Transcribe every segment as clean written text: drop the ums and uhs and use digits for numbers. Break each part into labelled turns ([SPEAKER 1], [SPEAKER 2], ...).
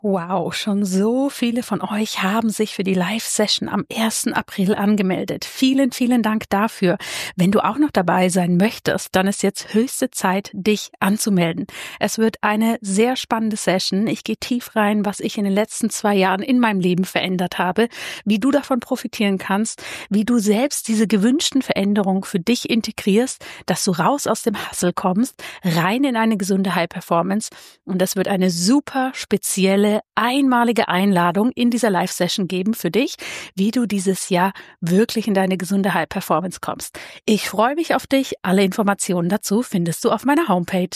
[SPEAKER 1] Wow, schon so viele von euch haben sich für die Live-Session am 1. April angemeldet. Vielen, vielen Dank dafür. Wenn du auch noch dabei sein möchtest, dann ist jetzt höchste Zeit, dich anzumelden. Es wird eine sehr spannende Session. Ich gehe tief rein, was ich in den letzten 2 Jahren in meinem Leben verändert habe, wie du davon profitieren kannst, wie du selbst diese gewünschten Veränderungen für dich integrierst, dass du raus aus dem Hustle kommst, rein in eine gesunde High-Performance. Und das wird eine super spezielle einmalige Einladung in dieser Live-Session geben für dich, wie du dieses Jahr wirklich in deine gesunde High-Performance kommst. Ich freue mich auf dich. Alle Informationen dazu findest du auf meiner Homepage.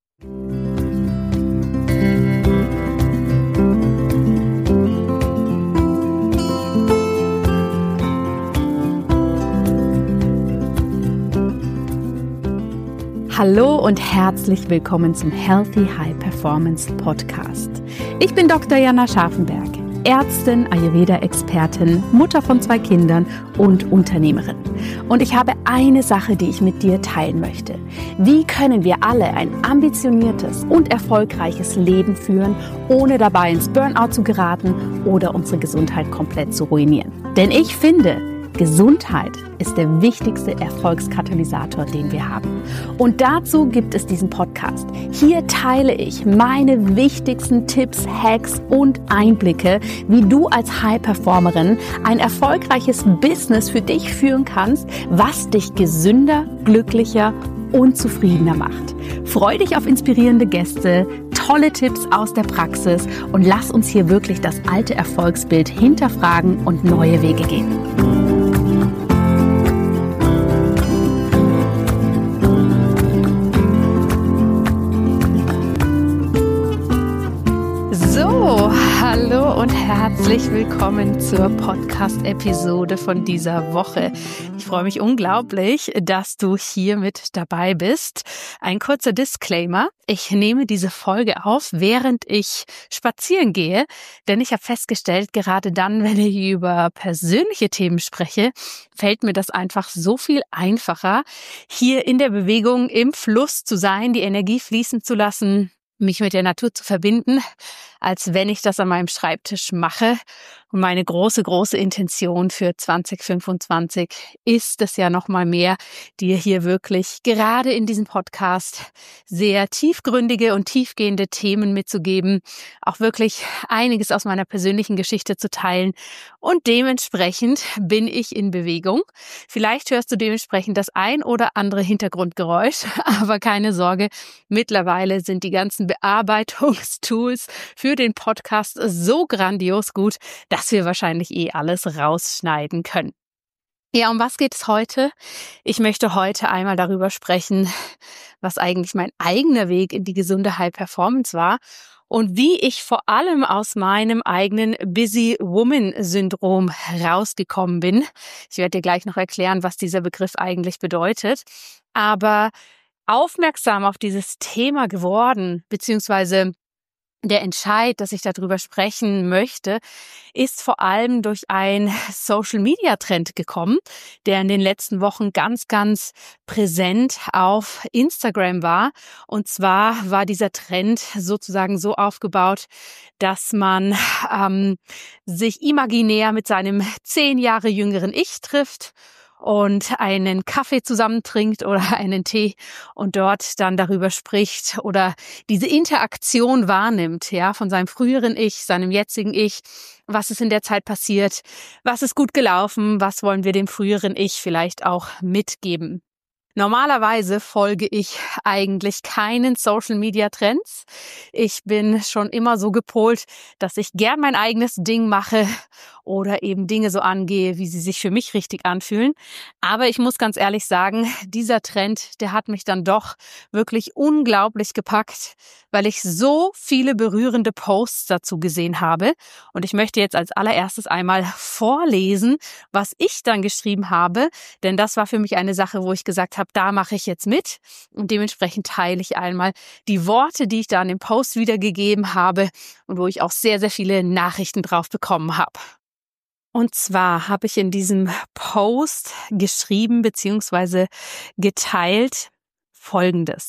[SPEAKER 1] Hallo und herzlich willkommen zum Healthy High Performance Podcast. Ich bin Dr. Jana Scharfenberg, Ärztin, Ayurveda-Expertin, Mutter von 2 Kindern und Unternehmerin. Und ich habe eine Sache, die ich mit dir teilen möchte. Wie können wir alle ein ambitioniertes und erfolgreiches Leben führen, ohne dabei ins Burnout zu geraten oder unsere Gesundheit komplett zu ruinieren? Denn ich finde, Gesundheit ist der wichtigste Erfolgskatalysator, den wir haben. Und dazu gibt es diesen Podcast. Hier teile ich meine wichtigsten Tipps, Hacks und Einblicke, wie du als High-Performerin ein erfolgreiches Business für dich führen kannst, was dich gesünder, glücklicher und zufriedener macht. Freu dich auf inspirierende Gäste, tolle Tipps aus der Praxis und lass uns hier wirklich das alte Erfolgsbild hinterfragen und neue Wege gehen. Hallo und herzlich willkommen zur Podcast-Episode von dieser Woche. Ich freue mich unglaublich, dass du hier mit dabei bist. Ein kurzer Disclaimer. Ich nehme diese Folge auf, während ich spazieren gehe, denn ich habe festgestellt, gerade dann, wenn ich über persönliche Themen spreche, fällt mir das einfach so viel einfacher, hier in der Bewegung, im Fluss zu sein, die Energie fließen zu lassen, mich mit der Natur zu verbinden, als wenn ich das an meinem Schreibtisch mache. Und meine große, große Intention für 2025 ist es ja nochmal mehr, dir hier wirklich gerade in diesem Podcast sehr tiefgründige und tiefgehende Themen mitzugeben, auch wirklich einiges aus meiner persönlichen Geschichte zu teilen. Und dementsprechend bin ich in Bewegung. Vielleicht hörst du dementsprechend das ein oder andere Hintergrundgeräusch, aber keine Sorge, mittlerweile sind die ganzen Bearbeitungstools für den Podcast so grandios gut, dass wir wahrscheinlich alles rausschneiden können. Ja, um was geht es heute? Ich möchte heute einmal darüber sprechen, was eigentlich mein eigener Weg in die gesunde High Performance war und wie ich vor allem aus meinem eigenen Busy Woman Syndrom rausgekommen bin. Ich werde dir gleich noch erklären, was dieser Begriff eigentlich bedeutet. Aber aufmerksam auf dieses Thema geworden, beziehungsweise der Entscheid, dass ich darüber sprechen möchte, ist vor allem durch einen Social-Media-Trend gekommen, der in den letzten Wochen ganz, ganz präsent auf Instagram war. Und zwar war dieser Trend sozusagen so aufgebaut, dass man sich imaginär mit seinem 10 Jahre jüngeren Ich trifft und einen Kaffee zusammen trinkt oder einen Tee und dort dann darüber spricht oder diese Interaktion wahrnimmt, ja, von seinem früheren Ich, seinem jetzigen Ich. Was ist in der Zeit passiert? Was ist gut gelaufen? Was wollen wir dem früheren Ich vielleicht auch mitgeben? Normalerweise folge ich eigentlich keinen Social-Media-Trends. Ich bin schon immer so gepolt, dass ich gern mein eigenes Ding mache oder eben Dinge so angehe, wie sie sich für mich richtig anfühlen. Aber ich muss ganz ehrlich sagen, dieser Trend, der hat mich dann doch wirklich unglaublich gepackt, weil ich so viele berührende Posts dazu gesehen habe. Und ich möchte jetzt als allererstes einmal vorlesen, was ich dann geschrieben habe, denn das war für mich eine Sache, wo ich gesagt habe, da mache ich jetzt mit und dementsprechend teile ich einmal die Worte, die ich da in dem Post wiedergegeben habe und wo ich auch sehr, sehr viele Nachrichten drauf bekommen habe. Und zwar habe ich in diesem Post geschrieben bzw. geteilt Folgendes.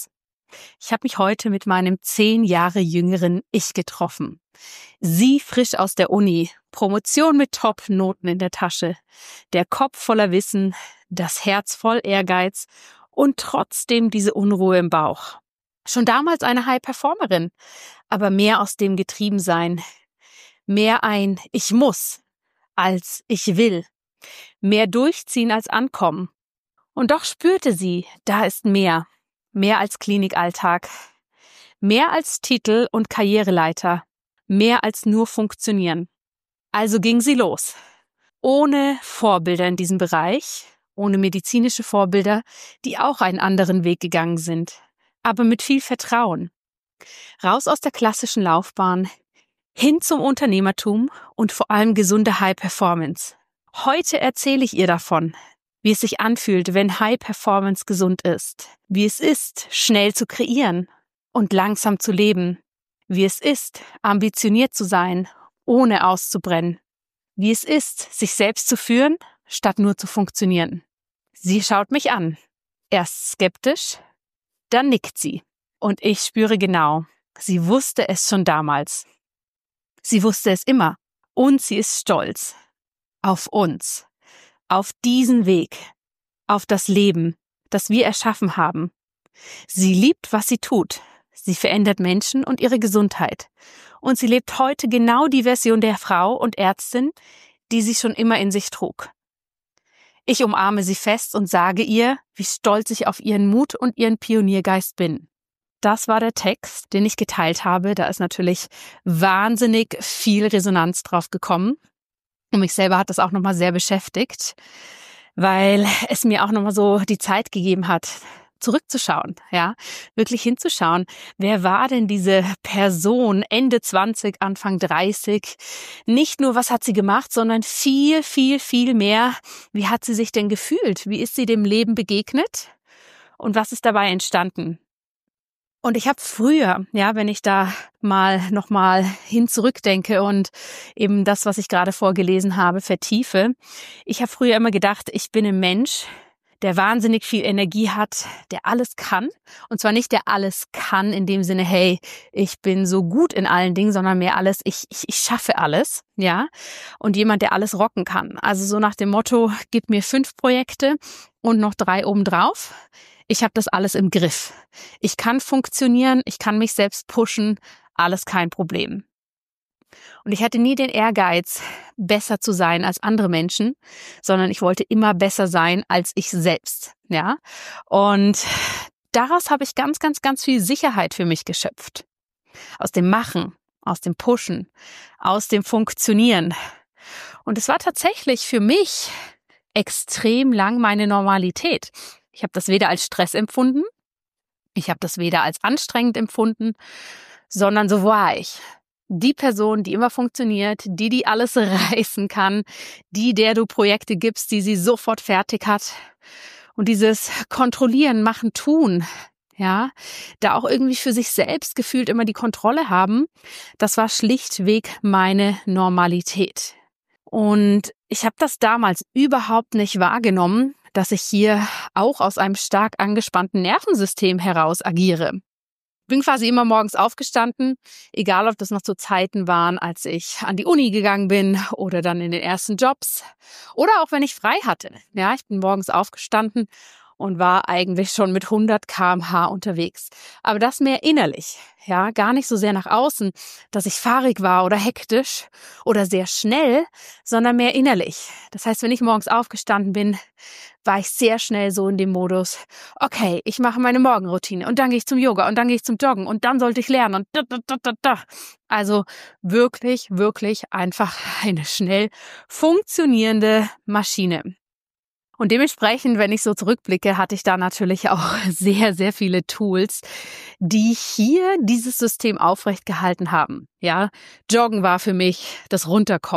[SPEAKER 1] Ich habe mich heute mit meinem 10 Jahre jüngeren Ich getroffen. Sie frisch aus der Uni, Promotion mit Top-Noten in der Tasche, der Kopf voller Wissen, das Herz voll Ehrgeiz und trotzdem diese Unruhe im Bauch. Schon damals eine High-Performerin, aber mehr aus dem Getriebensein. Mehr ein Ich muss als Ich will. Mehr durchziehen als ankommen. Und doch spürte sie, da ist mehr. Mehr als Klinikalltag. Mehr als Titel und Karriereleiter. Mehr als nur funktionieren. Also ging sie los. Ohne Vorbilder in diesem Bereich, ohne medizinische Vorbilder, die auch einen anderen Weg gegangen sind. Aber mit viel Vertrauen. Raus aus der klassischen Laufbahn, hin zum Unternehmertum und vor allem gesunde High Performance. Heute erzähle ich ihr davon, wie es sich anfühlt, wenn High Performance gesund ist, wie es ist, schnell zu kreieren und langsam zu leben, wie es ist, ambitioniert zu sein, ohne auszubrennen, wie es ist, sich selbst zu führen, statt nur zu funktionieren. Sie schaut mich an, erst skeptisch, dann nickt sie und ich spüre genau, sie wusste es schon damals. Sie wusste es immer und sie ist stolz auf uns, auf diesen Weg, auf das Leben, das wir erschaffen haben. Sie liebt, was sie tut. Sie verändert Menschen und ihre Gesundheit. Und sie lebt heute genau die Version der Frau und Ärztin, die sie schon immer in sich trug. Ich umarme sie fest und sage ihr, wie stolz ich auf ihren Mut und ihren Pioniergeist bin. Das war der Text, den ich geteilt habe. Da ist natürlich wahnsinnig viel Resonanz drauf gekommen. Und mich selber hat das auch nochmal sehr beschäftigt, weil es mir auch nochmal so die Zeit gegeben hat, zurückzuschauen, ja, wirklich hinzuschauen. Wer war denn diese Person Ende 20, Anfang 30? Nicht nur, was hat sie gemacht, sondern viel, viel, viel mehr. Wie hat sie sich denn gefühlt? Wie ist sie dem Leben begegnet? Und was ist dabei entstanden? Und ich habe früher, ja, wenn ich da nochmal hin zurückdenke und eben das, was ich gerade vorgelesen habe, vertiefe, ich habe früher immer gedacht, ich bin ein Mensch, der wahnsinnig viel Energie hat, der alles kann. Und zwar nicht der alles kann in dem Sinne, hey, ich bin so gut in allen Dingen, sondern mehr alles, ich schaffe alles, ja. Und jemand, der alles rocken kann. Also so nach dem Motto, gib mir 5 Projekte und noch 3 obendrauf. Ich habe das alles im Griff. Ich kann funktionieren, ich kann mich selbst pushen, alles kein Problem. Und ich hatte nie den Ehrgeiz, besser zu sein als andere Menschen, sondern ich wollte immer besser sein als ich selbst, ja. Und daraus habe ich ganz, ganz, ganz viel Sicherheit für mich geschöpft. Aus dem Machen, aus dem Pushen, aus dem Funktionieren. Und es war tatsächlich für mich extrem lang meine Normalität. Ich habe das weder als Stress empfunden, ich habe das weder als anstrengend empfunden, sondern so war ich. Die Person, die immer funktioniert, die alles reißen kann, der du Projekte gibst, die sie sofort fertig hat. Und dieses Kontrollieren, Machen, Tun, ja, da auch irgendwie für sich selbst gefühlt immer die Kontrolle haben, das war schlichtweg meine Normalität. Und ich habe das damals überhaupt nicht wahrgenommen, dass ich hier auch aus einem stark angespannten Nervensystem heraus agiere. Bin quasi immer morgens aufgestanden, egal ob das noch so Zeiten waren, als ich an die Uni gegangen bin oder dann in den ersten Jobs oder auch wenn ich frei hatte. Ja, ich bin morgens aufgestanden und war eigentlich schon mit 100 km/h unterwegs. Aber das mehr innerlich, ja, gar nicht so sehr nach außen, dass ich fahrig war oder hektisch oder sehr schnell, sondern mehr innerlich. Das heißt, wenn ich morgens aufgestanden bin, war ich sehr schnell so in dem Modus, okay, ich mache meine Morgenroutine und dann gehe ich zum Yoga und dann gehe ich zum Joggen und dann sollte ich lernen und da. Also wirklich, wirklich einfach eine schnell funktionierende Maschine. Und dementsprechend, wenn ich so zurückblicke, hatte ich da natürlich auch sehr, sehr viele Tools, die hier dieses System aufrecht gehalten haben. Ja, Joggen war für mich das Runterkommen.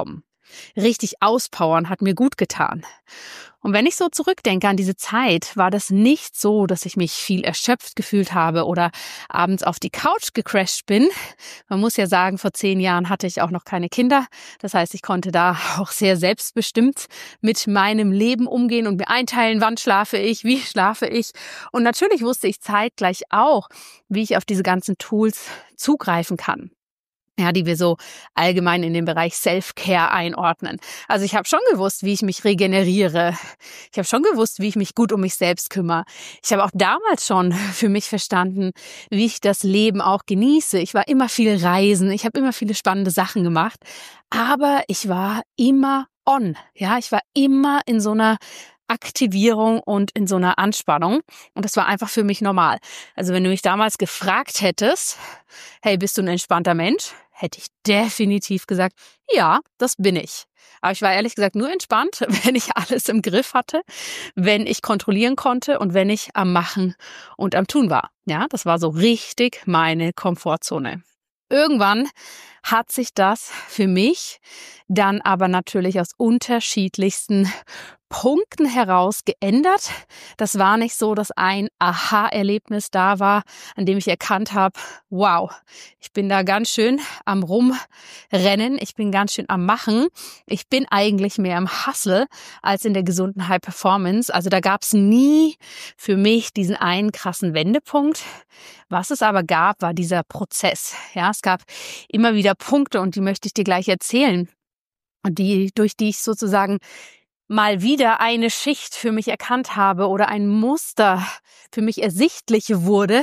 [SPEAKER 1] richtig auspowern, hat mir gut getan. Und wenn ich so zurückdenke an diese Zeit, war das nicht so, dass ich mich viel erschöpft gefühlt habe oder abends auf die Couch gecrashed bin. Man muss ja sagen, vor 10 Jahren hatte ich auch noch keine Kinder. Das heißt, ich konnte da auch sehr selbstbestimmt mit meinem Leben umgehen und mir einteilen, wann schlafe ich, wie schlafe ich. Und natürlich wusste ich zeitgleich auch, wie ich auf diese ganzen Tools zugreifen kann. Ja, die wir so allgemein in den Bereich Self-Care einordnen. Also ich habe schon gewusst, wie ich mich regeneriere. Ich habe schon gewusst, wie ich mich gut um mich selbst kümmere. Ich habe auch damals schon für mich verstanden, wie ich das Leben auch genieße. Ich war immer viel reisen, ich habe immer viele spannende Sachen gemacht, aber ich war immer on. Ja, ich war immer in so einer Aktivierung und in so einer Anspannung. Und das war einfach für mich normal. Also wenn du mich damals gefragt hättest, hey, bist du ein entspannter Mensch? Hätte ich definitiv gesagt, ja, das bin ich. Aber ich war ehrlich gesagt nur entspannt, wenn ich alles im Griff hatte, wenn ich kontrollieren konnte und wenn ich am Machen und am Tun war. Ja, das war so richtig meine Komfortzone. Irgendwann hat sich das für mich dann aber natürlich aus unterschiedlichsten Punkten heraus geändert. Das war nicht so, dass ein Aha-Erlebnis da war, an dem ich erkannt habe, wow, ich bin da ganz schön am Rumrennen, ich bin ganz schön am Machen. Ich bin eigentlich mehr im Hustle als in der gesunden High Performance. Also da gab es nie für mich diesen einen krassen Wendepunkt. Was es aber gab, war dieser Prozess. Ja, es gab immer wieder Punkte und die möchte ich dir gleich erzählen. Und durch die ich sozusagen mal wieder eine Schicht für mich erkannt habe oder ein Muster für mich ersichtlich wurde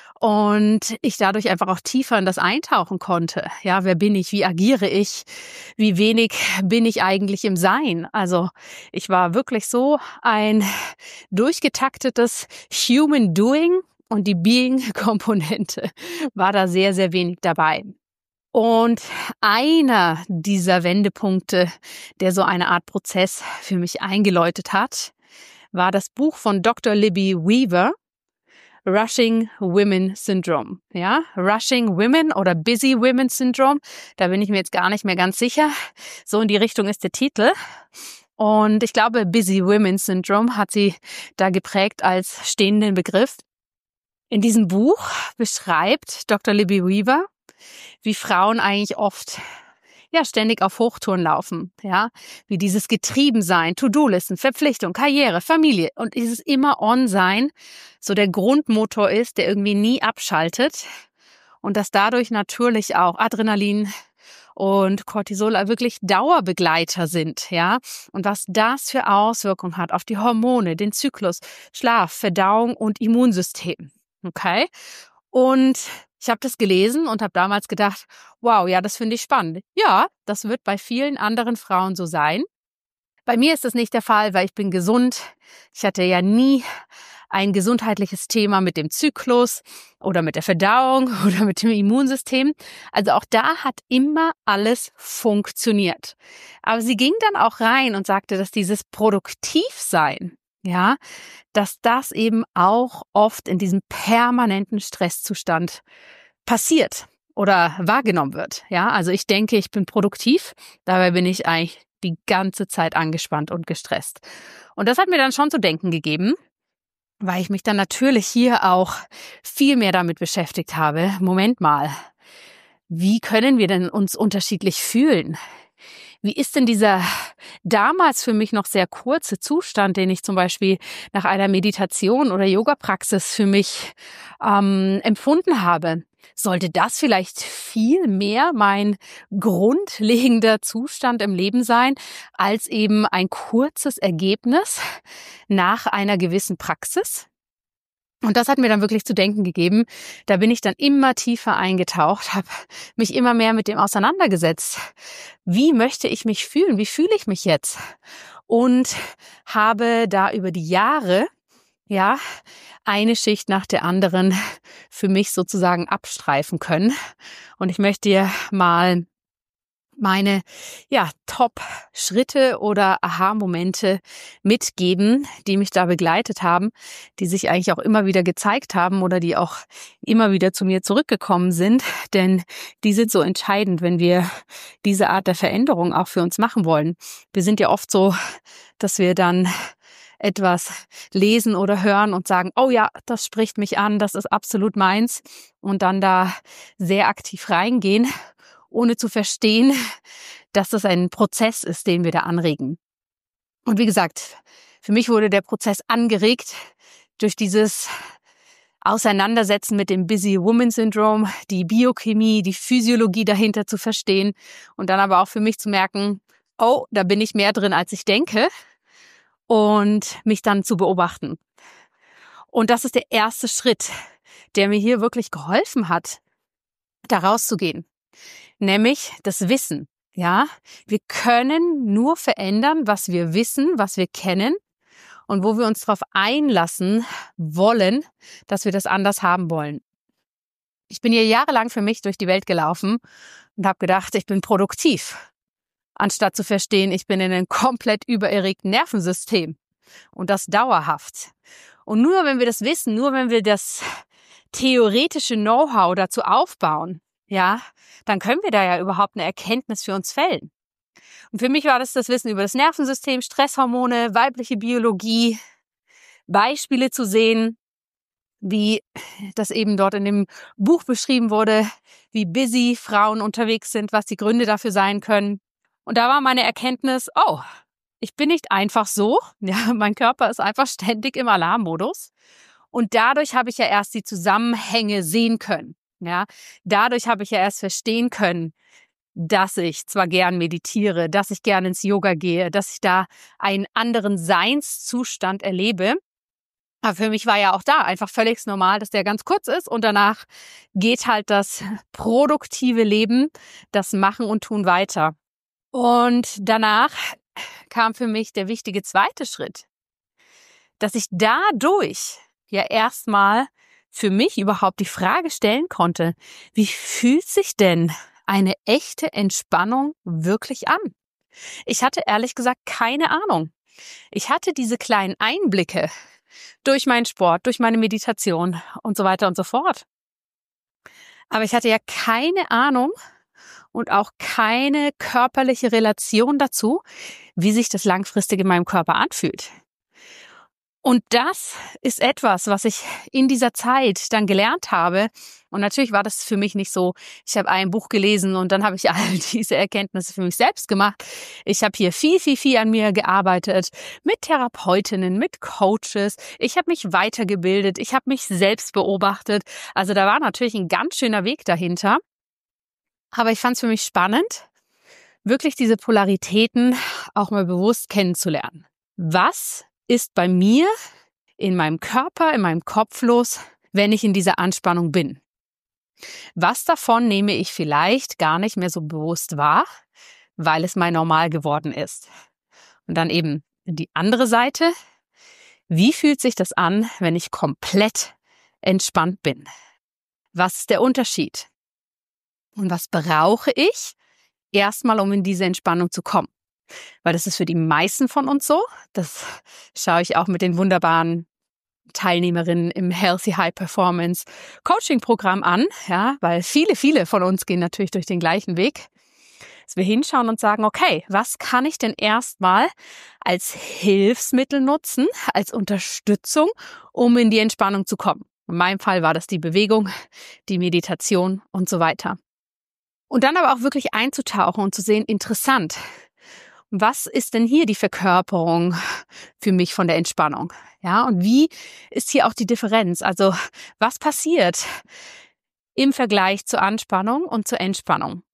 [SPEAKER 1] und ich dadurch einfach auch tiefer in das eintauchen konnte. Ja, wer bin ich? Wie agiere ich? Wie wenig bin ich eigentlich im Sein? Also ich war wirklich so ein durchgetaktetes Human Doing und die Being-Komponente war da sehr, sehr wenig dabei. Und einer dieser Wendepunkte, der so eine Art Prozess für mich eingeläutet hat, war das Buch von Dr. Libby Weaver, Rushing Women Syndrome. Ja, Rushing Women oder Busy Women Syndrome, da bin ich mir jetzt gar nicht mehr ganz sicher. So in die Richtung ist der Titel. Und ich glaube, Busy Women Syndrome hat sie da geprägt als stehenden Begriff. In diesem Buch beschreibt Dr. Libby Weaver, wie Frauen eigentlich oft ständig auf Hochtouren laufen, ja, wie dieses Getriebensein, To-Do-Listen, Verpflichtung, Karriere, Familie und dieses immer On-Sein so der Grundmotor ist, der irgendwie nie abschaltet und dass dadurch natürlich auch Adrenalin und Cortisol wirklich Dauerbegleiter sind, ja, und was das für Auswirkungen hat auf die Hormone, den Zyklus, Schlaf, Verdauung und Immunsystem, okay? Und ich habe das gelesen und habe damals gedacht, wow, ja, das finde ich spannend. Ja, das wird bei vielen anderen Frauen so sein. Bei mir ist das nicht der Fall, weil ich bin gesund. Ich hatte ja nie ein gesundheitliches Thema mit dem Zyklus oder mit der Verdauung oder mit dem Immunsystem. Also auch da hat immer alles funktioniert. Aber sie ging dann auch rein und sagte, dass dieses Produktivsein, ja, dass das eben auch oft in diesem permanenten Stresszustand passiert oder wahrgenommen wird. Ja, also ich denke, ich bin produktiv, dabei bin ich eigentlich die ganze Zeit angespannt und gestresst. Und das hat mir dann schon zu denken gegeben, weil ich mich dann natürlich hier auch viel mehr damit beschäftigt habe. Moment mal, wie können wir denn uns unterschiedlich fühlen? Wie ist denn dieser damals für mich noch sehr kurze Zustand, den ich zum Beispiel nach einer Meditation oder Yoga-Praxis für mich empfunden habe? Sollte das vielleicht viel mehr mein grundlegender Zustand im Leben sein, als eben ein kurzes Ergebnis nach einer gewissen Praxis? Und das hat mir dann wirklich zu denken gegeben. Da bin ich dann immer tiefer eingetaucht, habe mich immer mehr mit dem auseinandergesetzt. Wie möchte ich mich fühlen? Wie fühle ich mich jetzt? Und habe da über die Jahre, ja, eine Schicht nach der anderen für mich sozusagen abstreifen können. Und ich möchte dir mal meine Top-Schritte oder Aha-Momente mitgeben, die mich da begleitet haben, die sich eigentlich auch immer wieder gezeigt haben oder die auch immer wieder zu mir zurückgekommen sind. Denn die sind so entscheidend, wenn wir diese Art der Veränderung auch für uns machen wollen. Wir sind ja oft so, dass wir dann etwas lesen oder hören und sagen, oh ja, das spricht mich an, das ist absolut meins. Und dann da sehr aktiv reingehen, ohne zu verstehen, dass das ein Prozess ist, den wir da anregen. Und wie gesagt, für mich wurde der Prozess angeregt durch dieses Auseinandersetzen mit dem Busy Woman Syndrome, die Biochemie, die Physiologie dahinter zu verstehen und dann aber auch für mich zu merken, oh, da bin ich mehr drin, als ich denke, und mich dann zu beobachten. Und das ist der erste Schritt, der mir hier wirklich geholfen hat, da rauszugehen. Nämlich das Wissen. Ja, wir können nur verändern, was wir wissen, was wir kennen und wo wir uns darauf einlassen wollen, dass wir das anders haben wollen. Ich bin hier jahrelang für mich durch die Welt gelaufen und habe gedacht, ich bin produktiv, anstatt zu verstehen, ich bin in einem komplett übererregten Nervensystem und das dauerhaft. Und nur wenn wir das wissen, nur wenn wir das theoretische Know-how dazu aufbauen, ja, dann können wir da ja überhaupt eine Erkenntnis für uns fällen. Und für mich war das Wissen über das Nervensystem, Stresshormone, weibliche Biologie, Beispiele zu sehen, wie das eben dort in dem Buch beschrieben wurde, wie busy Frauen unterwegs sind, was die Gründe dafür sein können. Und da war meine Erkenntnis, oh, ich bin nicht einfach so, ja, mein Körper ist einfach ständig im Alarmmodus. Und dadurch habe ich ja erst die Zusammenhänge sehen können. Ja, dadurch habe ich ja erst verstehen können, dass ich zwar gern meditiere, dass ich gern ins Yoga gehe, dass ich da einen anderen Seinszustand erlebe. Aber für mich war ja auch da einfach völlig normal, dass der ganz kurz ist und danach geht halt das produktive Leben, das Machen und Tun weiter. Und danach kam für mich der wichtige zweite Schritt, dass ich dadurch ja erstmal für mich überhaupt die Frage stellen konnte, wie fühlt sich denn eine echte Entspannung wirklich an? Ich hatte ehrlich gesagt keine Ahnung. Ich hatte diese kleinen Einblicke durch meinen Sport, durch meine Meditation und so weiter und so fort. Aber ich hatte ja keine Ahnung und auch keine körperliche Relation dazu, wie sich das langfristig in meinem Körper anfühlt. Und das ist etwas, was ich in dieser Zeit dann gelernt habe. Und natürlich war das für mich nicht so, ich habe ein Buch gelesen und dann habe ich all diese Erkenntnisse für mich selbst gemacht. Ich habe hier viel an mir gearbeitet, mit Therapeutinnen, mit Coaches. Ich habe mich weitergebildet, ich habe mich selbst beobachtet. Also da war natürlich ein ganz schöner Weg dahinter. Aber ich fand es für mich spannend, wirklich diese Polaritäten auch mal bewusst kennenzulernen. Was ist bei mir, in meinem Körper, in meinem Kopf los, wenn ich in dieser Anspannung bin? Was davon nehme ich vielleicht gar nicht mehr so bewusst wahr, weil es mein Normal geworden ist? Und dann eben die andere Seite. Wie fühlt sich das an, wenn ich komplett entspannt bin? Was ist der Unterschied? Und was brauche ich erstmal, um in diese Entspannung zu kommen? Weil das ist für die meisten von uns so. Das schaue ich auch mit den wunderbaren Teilnehmerinnen im Healthy High Performance Coaching Programm an, ja, weil viele von uns gehen natürlich durch den gleichen Weg, dass wir hinschauen und sagen, okay, was kann ich denn erstmal als Hilfsmittel nutzen, als Unterstützung, um in die Entspannung zu kommen? In meinem Fall war das die Bewegung, die Meditation und so weiter. Und dann aber auch wirklich einzutauchen und zu sehen, interessant, was ist denn hier die Verkörperung für mich von der Entspannung? Ja, und wie ist hier auch die Differenz? Also, was passiert im Vergleich zur Anspannung und zur Entspannung?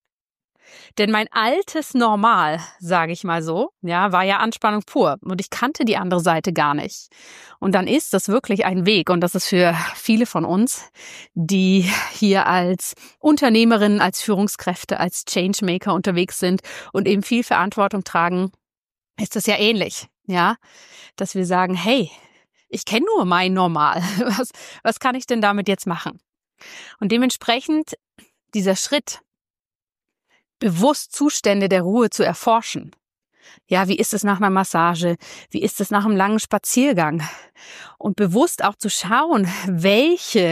[SPEAKER 1] Denn mein altes Normal, sage ich mal so, ja, war ja Anspannung pur und ich kannte die andere Seite gar nicht. Und dann ist das wirklich ein Weg und das ist für viele von uns, die hier als Unternehmerinnen, als Führungskräfte, als Changemaker unterwegs sind und eben viel Verantwortung tragen, ist das ja ähnlich, ja, dass wir sagen, hey, ich kenne nur mein Normal. Was kann ich denn damit jetzt machen? Und dementsprechend dieser Schritt, bewusst Zustände der Ruhe zu erforschen. Ja, wie ist es nach einer Massage? Wie ist es nach einem langen Spaziergang? Und bewusst auch zu schauen, welche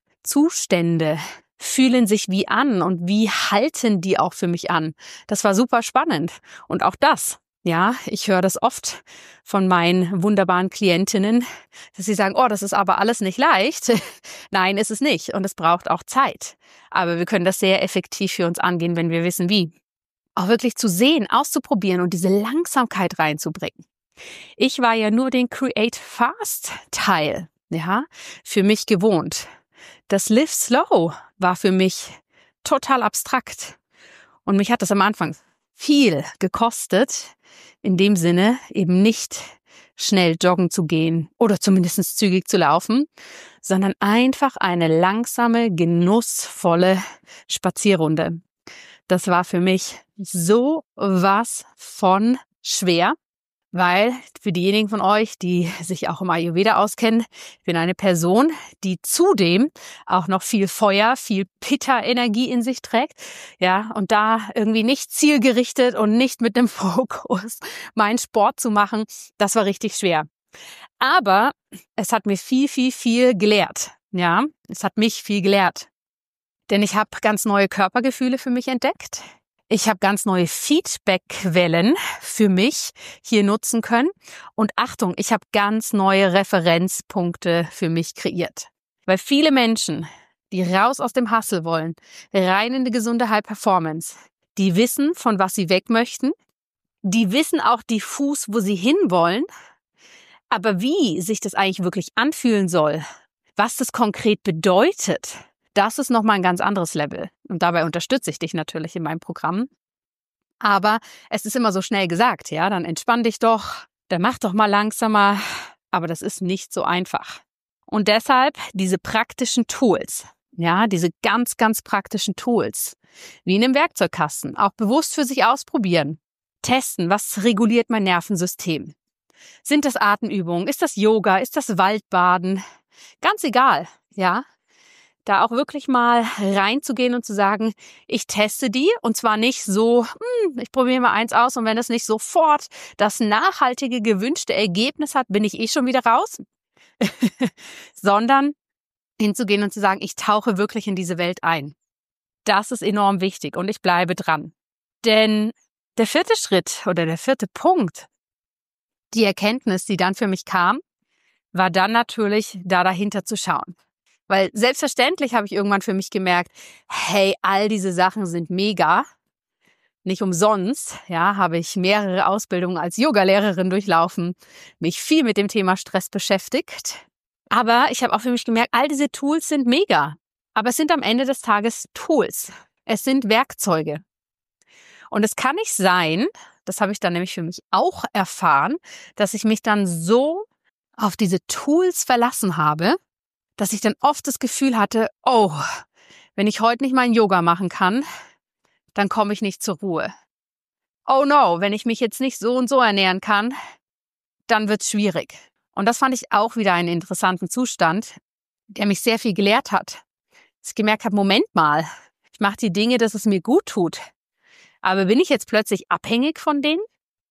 [SPEAKER 1] Zustände fühlen sich wie an und wie halten die auch für mich an. Das war super spannend. Und auch das, ja, ich höre das oft von meinen wunderbaren Klientinnen, dass sie sagen, oh, das ist aber alles nicht leicht. Nein, ist es nicht. Und es braucht auch Zeit. Aber wir können das sehr effektiv für uns angehen, wenn wir wissen, wie. Auch wirklich zu sehen, auszuprobieren und diese Langsamkeit reinzubringen. Ich war ja nur den Create Fast Teil, ja, für mich gewohnt. Das Live Slow war für mich total abstrakt. Und mich hat das am Anfang viel gekostet, in dem Sinne eben nicht schnell joggen zu gehen oder zumindest zügig zu laufen, sondern einfach eine langsame, genussvolle Spazierrunde. Das war für mich so was von schwer, weil für diejenigen von euch, die sich auch im Ayurveda auskennen, ich bin eine Person, die zudem auch noch viel Feuer, viel Pitta-Energie in sich trägt, ja, und da irgendwie nicht zielgerichtet und nicht mit dem Fokus meinen Sport zu machen, das war richtig schwer. Aber es hat mir viel gelehrt, ja, es hat mich viel gelehrt. Denn ich habe ganz neue Körpergefühle für mich entdeckt. Ich habe ganz neue Feedbackquellen für mich hier nutzen können. Und Achtung, ich habe ganz neue Referenzpunkte für mich kreiert. Weil viele Menschen, die raus aus dem Hustle wollen, rein in die gesunde High Performance, die wissen, von was sie weg möchten. Die wissen auch diffus, wo sie hinwollen. Aber wie sich das eigentlich wirklich anfühlen soll, was das konkret bedeutet, das ist nochmal ein ganz anderes Level. Und dabei unterstütze ich dich natürlich in meinem Programm. Aber es ist immer so schnell gesagt, ja, dann entspann dich doch, dann mach doch mal langsamer. Aber das ist nicht so einfach. Und deshalb diese praktischen Tools, ja, diese ganz praktischen Tools, wie in einem Werkzeugkasten, auch bewusst für sich ausprobieren. Testen, was reguliert mein Nervensystem? Sind das Atemübungen? Ist das Yoga? Ist das Waldbaden? Ganz egal, ja. Da auch wirklich mal reinzugehen und zu sagen, ich teste die und zwar nicht so, ich probiere mal eins aus und wenn es nicht sofort das nachhaltige, gewünschte Ergebnis hat, bin ich schon wieder raus, sondern hinzugehen und zu sagen, ich tauche wirklich in diese Welt ein. Das ist enorm wichtig und ich bleibe dran. Denn der 4. Schritt oder der 4. Punkt, die Erkenntnis, die dann für mich kam, war dann natürlich da dahinter zu schauen. Weil selbstverständlich habe ich irgendwann für mich gemerkt, hey, all diese Sachen sind mega. Nicht umsonst, ja, habe ich mehrere Ausbildungen als Yogalehrerin durchlaufen, mich viel mit dem Thema Stress beschäftigt. Aber ich habe auch für mich gemerkt, all diese Tools sind mega. Aber es sind am Ende des Tages Tools. Es sind Werkzeuge. Und es kann nicht sein, das habe ich dann nämlich für mich auch erfahren, dass ich mich dann so auf diese Tools verlassen habe, dass ich dann oft das Gefühl hatte, oh, wenn ich heute nicht meinen Yoga machen kann, dann komme ich nicht zur Ruhe. Oh no, wenn ich mich jetzt nicht so und so ernähren kann, dann wird's schwierig. Und das fand ich auch wieder einen interessanten Zustand, der mich sehr viel gelehrt hat. Dass ich gemerkt habe, Moment mal, ich mache die Dinge, dass es mir gut tut. Aber bin ich jetzt plötzlich abhängig von denen?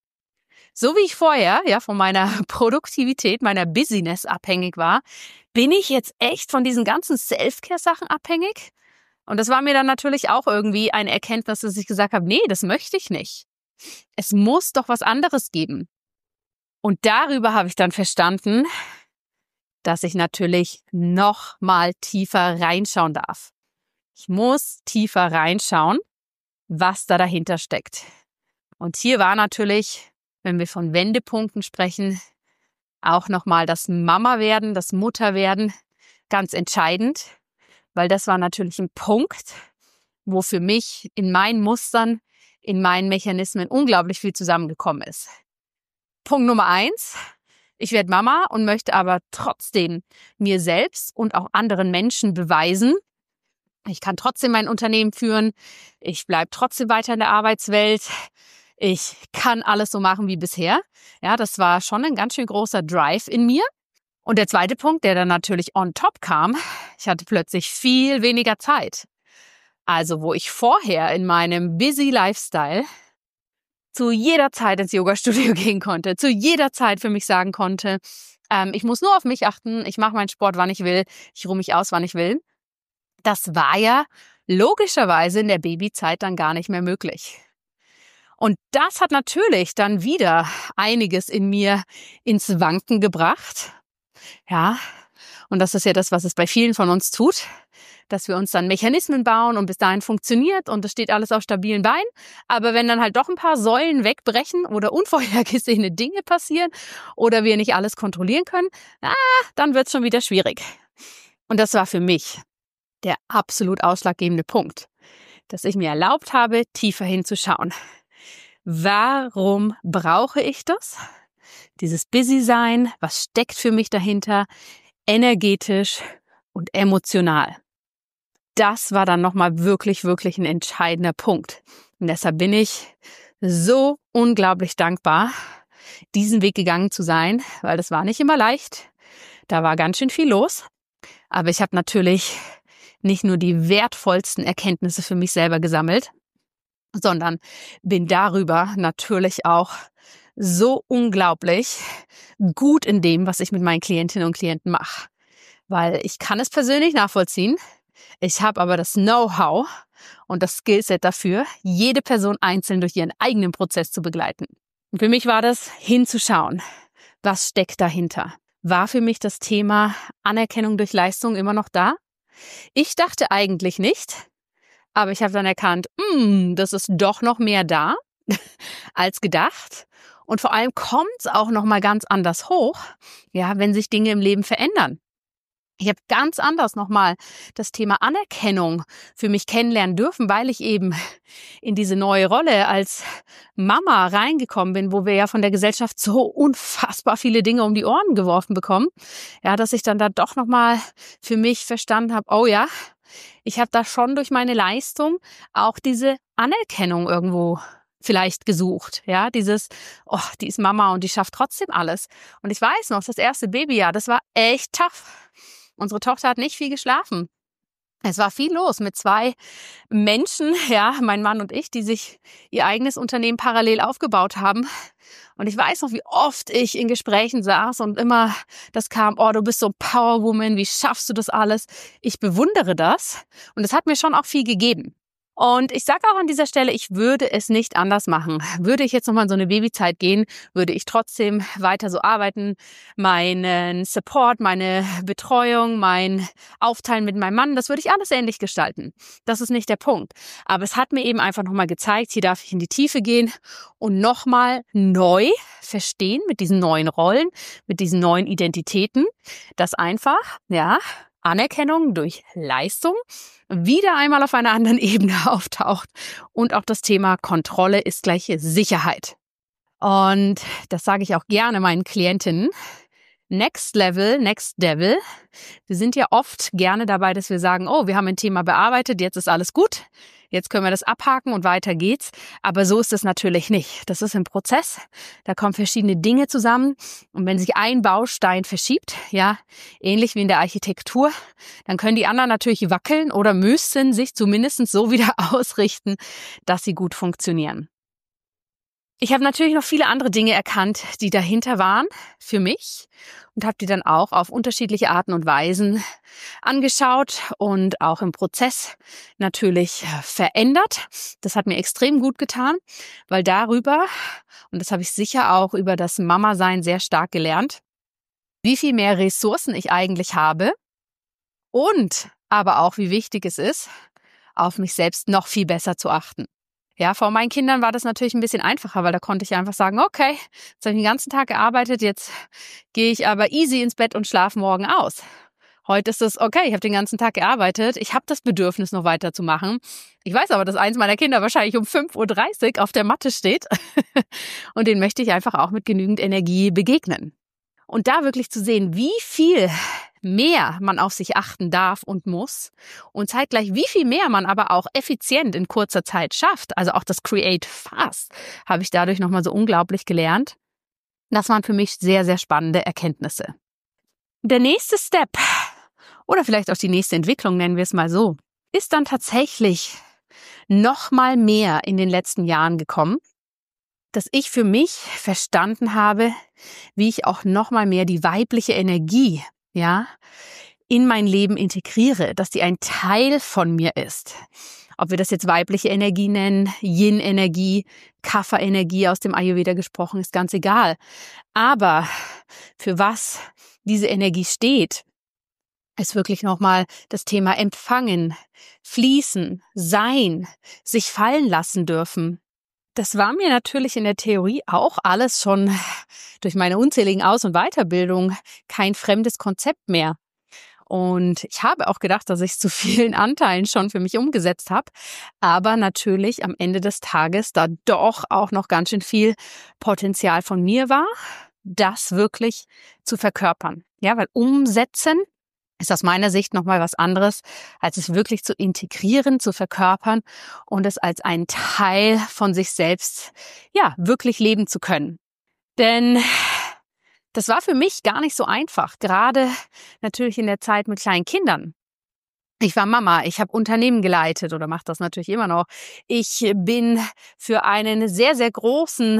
[SPEAKER 1] So wie ich vorher ja von meiner Produktivität, meiner Busyness abhängig war, bin ich jetzt echt von diesen ganzen Self-Care-Sachen abhängig? Und das war mir dann natürlich auch irgendwie eine Erkenntnis, dass ich gesagt habe, nee, das möchte ich nicht. Es muss doch was anderes geben. Und darüber habe ich dann verstanden, dass ich natürlich noch mal tiefer reinschauen darf. Ich muss tiefer reinschauen, was da dahinter steckt. Und hier war natürlich, wenn wir von Wendepunkten sprechen, auch nochmal das Mama-Werden, das Mutter-Werden ganz entscheidend, weil das war natürlich ein Punkt, wo für mich in meinen Mustern, in meinen Mechanismen unglaublich viel zusammengekommen ist. Punkt Nummer 1, ich werde Mama und möchte aber trotzdem mir selbst und auch anderen Menschen beweisen, ich kann trotzdem mein Unternehmen führen, ich bleibe trotzdem weiter in der Arbeitswelt, ich kann alles so machen wie bisher. Ja, das war schon ein ganz schön großer Drive in mir. Und der zweite Punkt, der dann natürlich on top kam, ich hatte plötzlich viel weniger Zeit. Also wo ich vorher in meinem busy Lifestyle zu jeder Zeit ins Yoga-Studio gehen konnte, zu jeder Zeit für mich sagen konnte, ich muss nur auf mich achten, ich mache meinen Sport, wann ich will, ich ruhe mich aus, wann ich will. Das war ja logischerweise in der Babyzeit dann gar nicht mehr möglich. Und das hat natürlich dann wieder einiges in mir ins Wanken gebracht. Ja, und das ist ja das, was es bei vielen von uns tut, dass wir uns dann Mechanismen bauen und bis dahin funktioniert und es steht alles auf stabilen Beinen. Aber wenn dann halt doch ein paar Säulen wegbrechen oder unvorhergesehene Dinge passieren oder wir nicht alles kontrollieren können, dann wird es schon wieder schwierig. Und das war für mich der absolut ausschlaggebende Punkt, dass ich mir erlaubt habe, tiefer hinzuschauen. Warum brauche ich das? Dieses Busy-Sein, was steckt für mich dahinter? Energetisch und emotional. Das war dann nochmal wirklich, wirklich ein entscheidender Punkt. Und deshalb bin ich so unglaublich dankbar, diesen Weg gegangen zu sein, weil das war nicht immer leicht. Da war ganz schön viel los. Aber ich habe natürlich nicht nur die wertvollsten Erkenntnisse für mich selber gesammelt, sondern bin darüber natürlich auch so unglaublich gut in dem, was ich mit meinen Klientinnen und Klienten mache. Weil ich kann es persönlich nachvollziehen. Ich habe aber das Know-how und das Skillset dafür, jede Person einzeln durch ihren eigenen Prozess zu begleiten. Und für mich war das hinzuschauen, was steckt dahinter. War für mich das Thema Anerkennung durch Leistung immer noch da? Ich dachte eigentlich nicht, aber ich habe dann erkannt, das ist doch noch mehr da als gedacht. Und vor allem kommt es auch noch mal ganz anders hoch, ja, wenn sich Dinge im Leben verändern. Ich habe ganz anders nochmal das Thema Anerkennung für mich kennenlernen dürfen, weil ich eben in diese neue Rolle als Mama reingekommen bin, wo wir ja von der Gesellschaft so unfassbar viele Dinge um die Ohren geworfen bekommen, ja, dass ich dann da doch nochmal für mich verstanden habe, oh ja, ich habe da schon durch meine Leistung auch diese Anerkennung irgendwo vielleicht gesucht, ja, dieses, die ist Mama und die schafft trotzdem alles. Und ich weiß noch, das erste Babyjahr, das war echt tough. Unsere Tochter hat nicht viel geschlafen. Es war viel los mit 2 Menschen, ja, mein Mann und ich, die sich ihr eigenes Unternehmen parallel aufgebaut haben. Und ich weiß noch, wie oft ich in Gesprächen saß und immer das kam, du bist so Powerwoman, wie schaffst du das alles? Ich bewundere das und es hat mir schon auch viel gegeben. Und ich sage auch an dieser Stelle, ich würde es nicht anders machen. Würde ich jetzt nochmal in so eine Babyzeit gehen, würde ich trotzdem weiter so arbeiten, meinen Support, meine Betreuung, mein Aufteilen mit meinem Mann, das würde ich alles ähnlich gestalten. Das ist nicht der Punkt. Aber es hat mir eben einfach nochmal gezeigt, hier darf ich in die Tiefe gehen und nochmal neu verstehen mit diesen neuen Rollen, mit diesen neuen Identitäten, dass einfach, ja, Anerkennung durch Leistung wieder einmal auf einer anderen Ebene auftaucht. Und auch das Thema Kontrolle ist gleich Sicherheit. Und das sage ich auch gerne meinen Klientinnen. Next Level, Next Devil. Wir sind ja oft gerne dabei, dass wir sagen, wir haben ein Thema bearbeitet, jetzt ist alles gut. Jetzt können wir das abhaken und weiter geht's. Aber so ist es natürlich nicht. Das ist ein Prozess. Da kommen verschiedene Dinge zusammen. Und wenn sich ein Baustein verschiebt, ja, ähnlich wie in der Architektur, dann können die anderen natürlich wackeln oder müssen sich zumindest so wieder ausrichten, dass sie gut funktionieren. Ich habe natürlich noch viele andere Dinge erkannt, die dahinter waren für mich und habe die dann auch auf unterschiedliche Arten und Weisen angeschaut und auch im Prozess natürlich verändert. Das hat mir extrem gut getan, weil darüber, und das habe ich sicher auch über das Mama-Sein sehr stark gelernt, wie viel mehr Ressourcen ich eigentlich habe und aber auch, wie wichtig es ist, auf mich selbst noch viel besser zu achten. Ja, vor meinen Kindern war das natürlich ein bisschen einfacher, weil da konnte ich einfach sagen, okay, jetzt habe ich den ganzen Tag gearbeitet, jetzt gehe ich aber easy ins Bett und schlafe morgen aus. Heute ist es, okay, ich habe den ganzen Tag gearbeitet, ich habe das Bedürfnis, noch weiterzumachen. Ich weiß aber, dass eins meiner Kinder wahrscheinlich um 5:30 Uhr auf der Matte steht und den möchte ich einfach auch mit genügend Energie begegnen. Und da wirklich zu sehen, wie viel mehr man auf sich achten darf und muss und zeitgleich wie viel mehr man aber auch effizient in kurzer Zeit schafft. Also auch das Create Fast habe ich dadurch nochmal so unglaublich gelernt. Das waren für mich sehr, sehr spannende Erkenntnisse. Der nächste Step oder vielleicht auch die nächste Entwicklung, nennen wir es mal so, ist dann tatsächlich noch mal mehr in den letzten Jahren gekommen, dass ich für mich verstanden habe, wie ich auch noch mal mehr die weibliche Energie, ja, in mein Leben integriere, dass die ein Teil von mir ist. Ob wir das jetzt weibliche Energie nennen, Yin-Energie, Kapha-Energie aus dem Ayurveda gesprochen, ist ganz egal. Aber für was diese Energie steht, ist wirklich nochmal das Thema Empfangen, Fließen, Sein, sich fallen lassen dürfen. Das war mir natürlich in der Theorie auch alles schon durch meine unzähligen Aus- und Weiterbildungen kein fremdes Konzept mehr. Und ich habe auch gedacht, dass ich es zu vielen Anteilen schon für mich umgesetzt habe. Aber natürlich am Ende des Tages da doch auch noch ganz schön viel Potenzial von mir war, das wirklich zu verkörpern. Ja, weil umsetzen ist aus meiner Sicht nochmal was anderes, als es wirklich zu integrieren, zu verkörpern und es als einen Teil von sich selbst, ja, wirklich leben zu können. Denn das war für mich gar nicht so einfach, gerade natürlich in der Zeit mit kleinen Kindern. Ich war Mama, ich habe Unternehmen geleitet oder mache das natürlich immer noch. Ich bin für einen sehr, sehr großen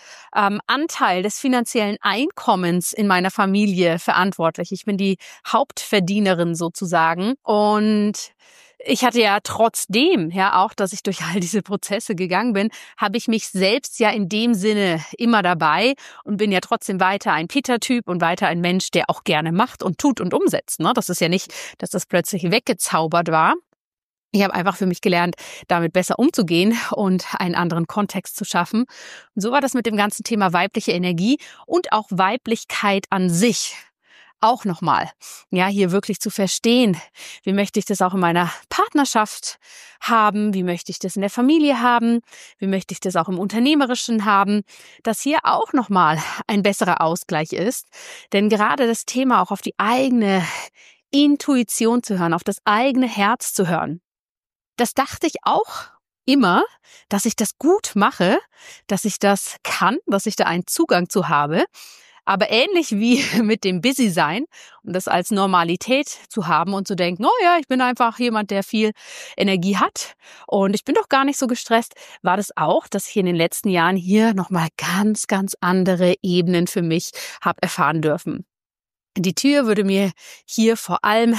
[SPEAKER 1] Anteil des finanziellen Einkommens in meiner Familie verantwortlich. Ich bin die Hauptverdienerin sozusagen und ich hatte ja trotzdem, ja auch, dass ich durch all diese Prozesse gegangen bin, habe ich mich selbst ja in dem Sinne immer dabei und bin ja trotzdem weiter ein Peter-Typ und weiter ein Mensch, der auch gerne macht und tut und umsetzt. Ne? Das ist ja nicht, dass das plötzlich weggezaubert war. Ich habe einfach für mich gelernt, damit besser umzugehen und einen anderen Kontext zu schaffen. Und so war das mit dem ganzen Thema weibliche Energie und auch Weiblichkeit an sich. Auch nochmal, ja, hier wirklich zu verstehen, wie möchte ich das auch in meiner Partnerschaft haben, wie möchte ich das in der Familie haben, wie möchte ich das auch im Unternehmerischen haben, dass hier auch nochmal ein besserer Ausgleich ist. Denn gerade das Thema auch auf die eigene Intuition zu hören, auf das eigene Herz zu hören, das dachte ich auch immer, dass ich das gut mache, dass ich das kann, dass ich da einen Zugang zu habe. Aber ähnlich wie mit dem Busy-Sein und das als Normalität zu haben und zu denken, oh ja, ich bin einfach jemand, der viel Energie hat und ich bin doch gar nicht so gestresst, war das auch, dass ich in den letzten Jahren hier nochmal ganz, ganz andere Ebenen für mich habe erfahren dürfen. Die Tür würde mir hier vor allem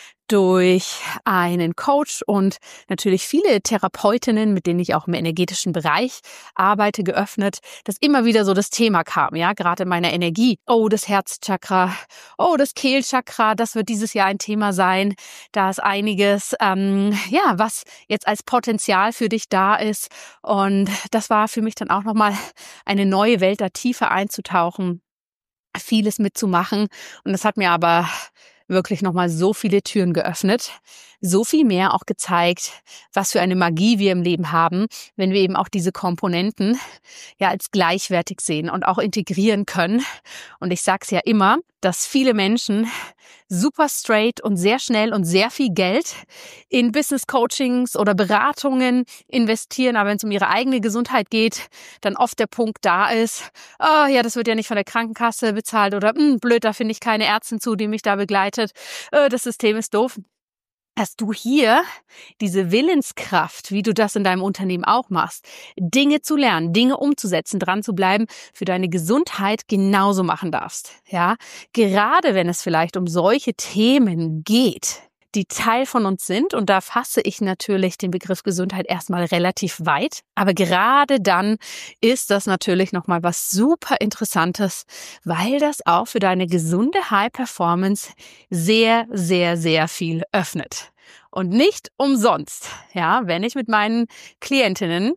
[SPEAKER 1] durch einen Coach und natürlich viele Therapeutinnen, mit denen ich auch im energetischen Bereich arbeite, geöffnet, dass immer wieder so das Thema kam, ja, gerade in meiner Energie. Oh, das Herzchakra, oh, das Kehlchakra, das wird dieses Jahr ein Thema sein. Da ist einiges, ja, was jetzt als Potenzial für dich da ist. Und das war für mich dann auch nochmal eine neue Welt, da tiefer einzutauchen, vieles mitzumachen. Und das hat mir aber wirklich nochmal so viele Türen geöffnet, so viel mehr auch gezeigt, was für eine Magie wir im Leben haben, wenn wir eben auch diese Komponenten ja als gleichwertig sehen und auch integrieren können. Und ich sage es ja immer, dass viele Menschen super straight und sehr schnell und sehr viel Geld in Business-Coachings oder Beratungen investieren, aber wenn es um ihre eigene Gesundheit geht, dann oft der Punkt da ist, oh ja, das wird ja nicht von der Krankenkasse bezahlt oder blöd, da finde ich keine Ärztin zu, die mich da begleitet, das System ist doof. Hast du hier diese Willenskraft, wie du das in deinem Unternehmen auch machst, Dinge zu lernen, Dinge umzusetzen, dran zu bleiben, für deine Gesundheit genauso machen darfst. Ja, gerade wenn es vielleicht um solche Themen geht, die Teil von uns sind, und da fasse ich natürlich den Begriff Gesundheit erstmal relativ weit, aber gerade dann ist das natürlich nochmal was super Interessantes, weil das auch für deine gesunde High Performance sehr, sehr, sehr viel öffnet. Und nicht umsonst, ja, wenn ich mit meinen Klientinnen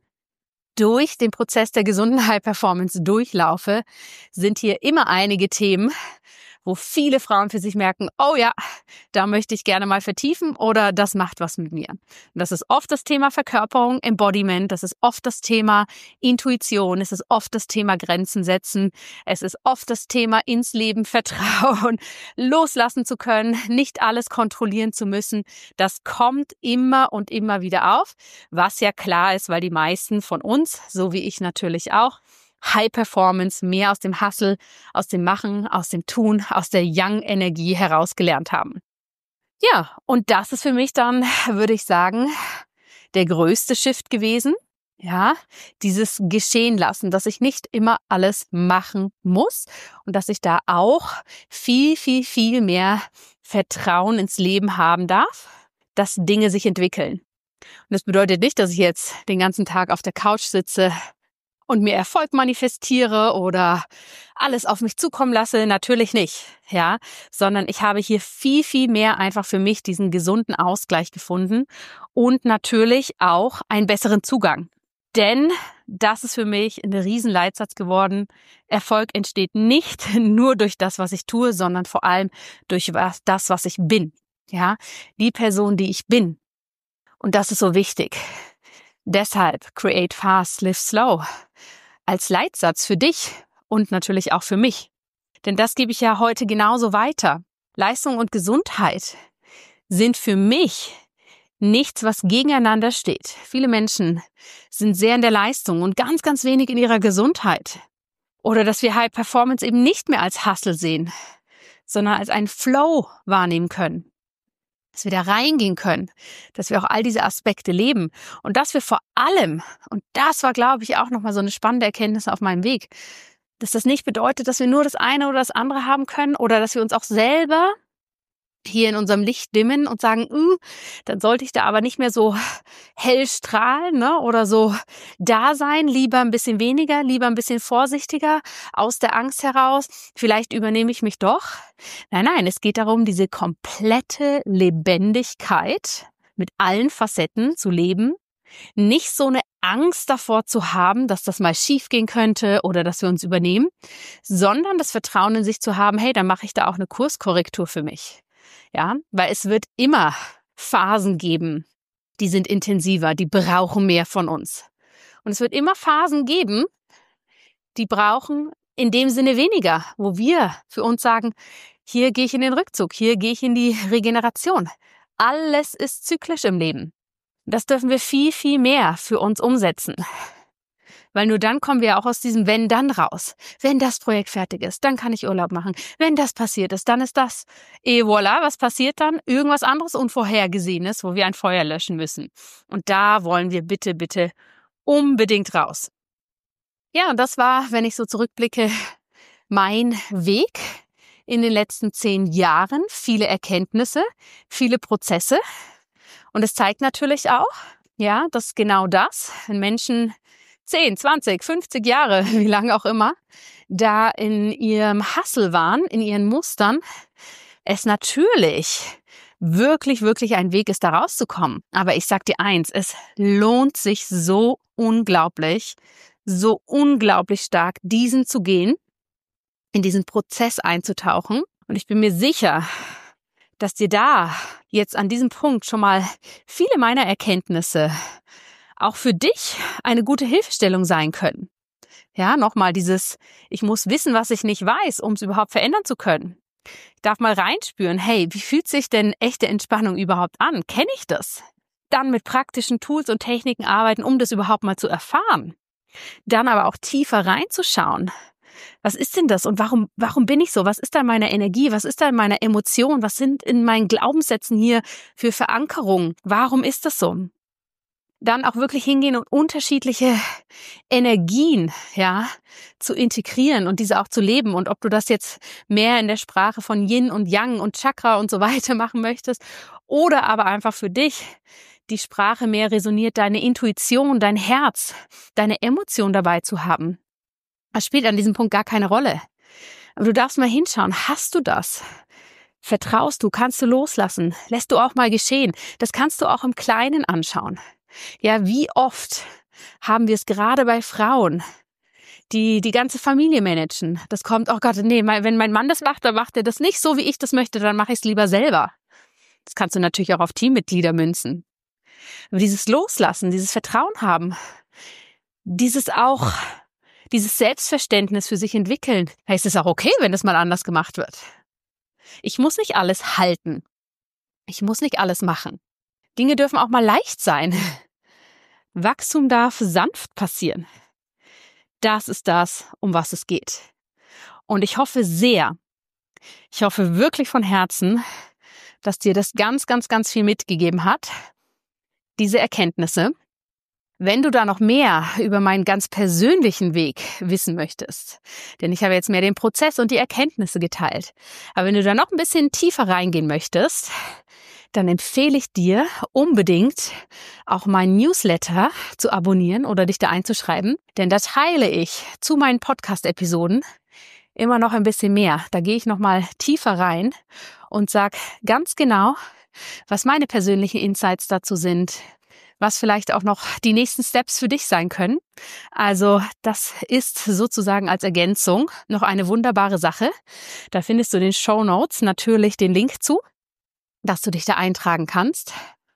[SPEAKER 1] durch den Prozess der gesunden High Performance durchlaufe, sind hier immer einige Themen, wo viele Frauen für sich merken, oh ja, da möchte ich gerne mal vertiefen oder das macht was mit mir. Und das ist oft das Thema Verkörperung, Embodiment, das ist oft das Thema Intuition, es ist oft das Thema Grenzen setzen, es ist oft das Thema ins Leben vertrauen, loslassen zu können, nicht alles kontrollieren zu müssen. Das kommt immer und immer wieder auf, was ja klar ist, weil die meisten von uns, so wie ich natürlich auch, High Performance mehr aus dem Hustle, aus dem Machen, aus dem Tun, aus der Yang-Energie heraus gelernt haben. Ja, und das ist für mich dann, würde ich sagen, der größte Shift gewesen. Ja, dieses Geschehen lassen, dass ich nicht immer alles machen muss und dass ich da auch viel, viel, viel mehr Vertrauen ins Leben haben darf, dass Dinge sich entwickeln. Und das bedeutet nicht, dass ich jetzt den ganzen Tag auf der Couch sitze und mir Erfolg manifestiere oder alles auf mich zukommen lasse, natürlich nicht, ja, sondern ich habe hier viel, viel mehr einfach für mich diesen gesunden Ausgleich gefunden und natürlich auch einen besseren Zugang. Denn das ist für mich ein Riesenleitsatz geworden. Erfolg entsteht nicht nur durch das, was ich tue, sondern vor allem durch das, was ich bin, ja, die Person, die ich bin. Und das ist so wichtig. Deshalb create fast, live slow als Leitsatz für dich und natürlich auch für mich. Denn das gebe ich ja heute genauso weiter. Leistung und Gesundheit sind für mich nichts, was gegeneinander steht. Viele Menschen sind sehr in der Leistung und ganz, ganz wenig in ihrer Gesundheit. Oder dass wir High Performance eben nicht mehr als Hustle sehen, sondern als einen Flow wahrnehmen können. Dass wir da reingehen können, dass wir auch all diese Aspekte leben und dass wir vor allem, und das war, glaube ich, auch nochmal so eine spannende Erkenntnis auf meinem Weg, dass das nicht bedeutet, dass wir nur das eine oder das andere haben können oder dass wir uns auch selber hier in unserem Licht dimmen und sagen, dann sollte ich da aber nicht mehr so hell strahlen, ne, oder so da sein, lieber ein bisschen weniger, lieber ein bisschen vorsichtiger, aus der Angst heraus, vielleicht übernehme ich mich doch. Nein, es geht darum, diese komplette Lebendigkeit mit allen Facetten zu leben, nicht so eine Angst davor zu haben, dass das mal schief gehen könnte oder dass wir uns übernehmen, sondern das Vertrauen in sich zu haben, hey, dann mache ich da auch eine Kurskorrektur für mich. Ja, weil es wird immer Phasen geben, die sind intensiver, die brauchen mehr von uns. Und es wird immer Phasen geben, die brauchen in dem Sinne weniger, wo wir für uns sagen, hier gehe ich in den Rückzug, hier gehe ich in die Regeneration. Alles ist zyklisch im Leben. Das dürfen wir viel, viel mehr für uns umsetzen. Weil nur dann kommen wir auch aus diesem Wenn-Dann raus. Wenn das Projekt fertig ist, dann kann ich Urlaub machen. Wenn das passiert ist, dann ist das. Et voilà, was passiert dann? Irgendwas anderes Unvorhergesehenes, wo wir ein Feuer löschen müssen. Und da wollen wir bitte, bitte unbedingt raus. Ja, und das war, wenn ich so zurückblicke, mein Weg in den letzten 10 Jahren. Viele Erkenntnisse, viele Prozesse. Und es zeigt natürlich auch, ja, dass genau das, wenn Menschen 10, 20, 50 Jahre, wie lange auch immer, da in ihrem Hustle waren, in ihren Mustern, es natürlich wirklich, wirklich ein Weg ist, da rauszukommen. Aber ich sag dir eins, es lohnt sich so unglaublich stark, diesen zu gehen, in diesen Prozess einzutauchen. Und ich bin mir sicher, dass dir da jetzt an diesem Punkt schon mal viele meiner Erkenntnisse auch für dich eine gute Hilfestellung sein können. Ja, nochmal dieses, ich muss wissen, was ich nicht weiß, um es überhaupt verändern zu können. Ich darf mal reinspüren, hey, wie fühlt sich denn echte Entspannung überhaupt an? Kenne ich das? Dann mit praktischen Tools und Techniken arbeiten, um das überhaupt mal zu erfahren. Dann aber auch tiefer reinzuschauen. Was ist denn das und warum bin ich so? Was ist da in meiner Energie? Was ist da in meiner Emotion? Was sind in meinen Glaubenssätzen hier für Verankerungen? Warum ist das so? Dann auch wirklich hingehen und unterschiedliche Energien, ja, zu integrieren und diese auch zu leben. Und ob du das jetzt mehr in der Sprache von Yin und Yang und Chakra und so weiter machen möchtest oder aber einfach für dich die Sprache mehr resoniert, deine Intuition, dein Herz, deine Emotion dabei zu haben. Das spielt an diesem Punkt gar keine Rolle. Aber du darfst mal hinschauen, hast du das? Vertraust du, kannst du loslassen, lässt du auch mal geschehen. Das kannst du auch im Kleinen anschauen. Ja, wie oft haben wir es gerade bei Frauen, die ganze Familie managen. Das kommt, oh Gott, nee, wenn mein Mann das macht, dann macht er das nicht so, wie ich das möchte, dann mache ich es lieber selber. Das kannst du natürlich auch auf Teammitglieder münzen. Aber dieses Loslassen, dieses Vertrauen haben, dieses Selbstverständnis für sich entwickeln, heißt es auch okay, wenn das mal anders gemacht wird. Ich muss nicht alles halten. Ich muss nicht alles machen. Dinge dürfen auch mal leicht sein. Wachstum darf sanft passieren. Das ist das, um was es geht. Und ich hoffe wirklich von Herzen, dass dir das ganz, ganz, ganz viel mitgegeben hat, diese Erkenntnisse. Wenn du da noch mehr über meinen ganz persönlichen Weg wissen möchtest, denn ich habe jetzt mehr den Prozess und die Erkenntnisse geteilt, aber wenn du da noch ein bisschen tiefer reingehen möchtest, dann empfehle ich dir unbedingt auch meinen Newsletter zu abonnieren oder dich da einzuschreiben, denn da teile ich zu meinen Podcast-Episoden immer noch ein bisschen mehr. Da gehe ich noch mal tiefer rein und sage ganz genau, was meine persönlichen Insights dazu sind, was vielleicht auch noch die nächsten Steps für dich sein können. Also das ist sozusagen als Ergänzung noch eine wunderbare Sache. Da findest du in den Shownotes natürlich den Link zu, dass du dich da eintragen kannst.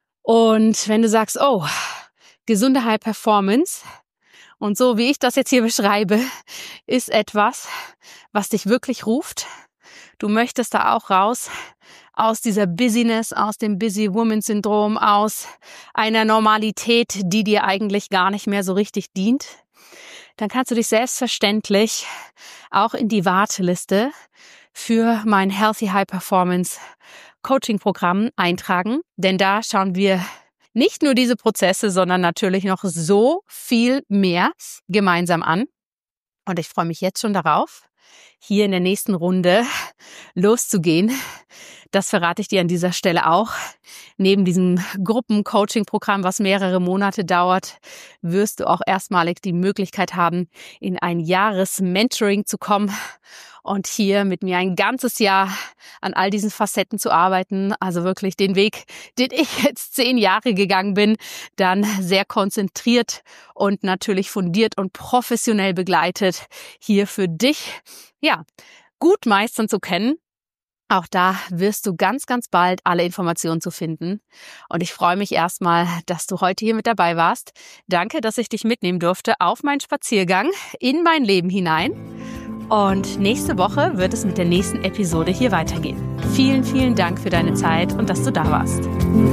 [SPEAKER 1] Und wenn du sagst, oh, gesunde High Performance und so wie ich das jetzt hier beschreibe, ist etwas, was dich wirklich ruft. Du möchtest da auch raus aus dieser Busyness, aus dem Busy Woman Syndrom, aus einer Normalität, die dir eigentlich gar nicht mehr so richtig dient, dann kannst du dich selbstverständlich auch in die Warteliste für mein Healthy High Performance Coaching Programm eintragen, denn da schauen wir nicht nur diese Prozesse, sondern natürlich noch so viel mehr gemeinsam an. Und ich freue mich jetzt schon darauf, hier in der nächsten Runde loszugehen. Das verrate ich dir an dieser Stelle auch. Neben diesem Gruppen-Coaching-Programm, was mehrere Monate dauert, wirst du auch erstmalig die Möglichkeit haben, in ein Jahres-Mentoring zu kommen und hier mit mir ein ganzes Jahr an all diesen Facetten zu arbeiten. Also wirklich den Weg, den ich jetzt 10 Jahre gegangen bin, dann sehr konzentriert und natürlich fundiert und professionell begleitet, hier für dich, ja, gut meistern zu können. Auch da wirst du ganz, ganz bald alle Informationen zu finden. Und ich freue mich erstmal, dass du heute hier mit dabei warst. Danke, dass ich dich mitnehmen durfte auf meinen Spaziergang in mein Leben hinein. Und nächste Woche wird es mit der nächsten Episode hier weitergehen. Vielen, vielen Dank für deine Zeit und dass du da warst.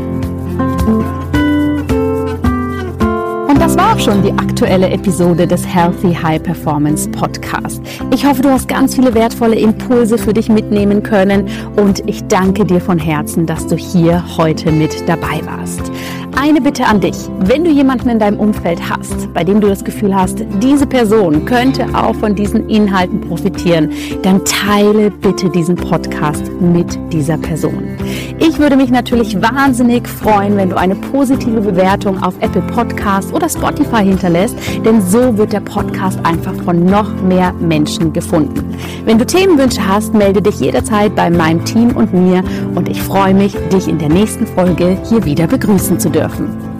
[SPEAKER 1] Und das war auch schon die aktuelle Episode des Healthy High Performance Podcast. Ich hoffe, du hast ganz viele wertvolle Impulse für dich mitnehmen können und ich danke dir von Herzen, dass du hier heute mit dabei warst. Eine Bitte an dich, wenn du jemanden in deinem Umfeld hast, bei dem du das Gefühl hast, diese Person könnte auch von diesen Inhalten profitieren, dann teile bitte diesen Podcast mit dieser Person. Ich würde mich natürlich wahnsinnig freuen, wenn du eine positive Bewertung auf Apple Podcasts oder Spotify hinterlässt, denn so wird der Podcast einfach von noch mehr Menschen gefunden. Wenn du Themenwünsche hast, melde dich jederzeit bei meinem Team und mir und ich freue mich, dich in der nächsten Folge hier wieder begrüßen zu dürfen.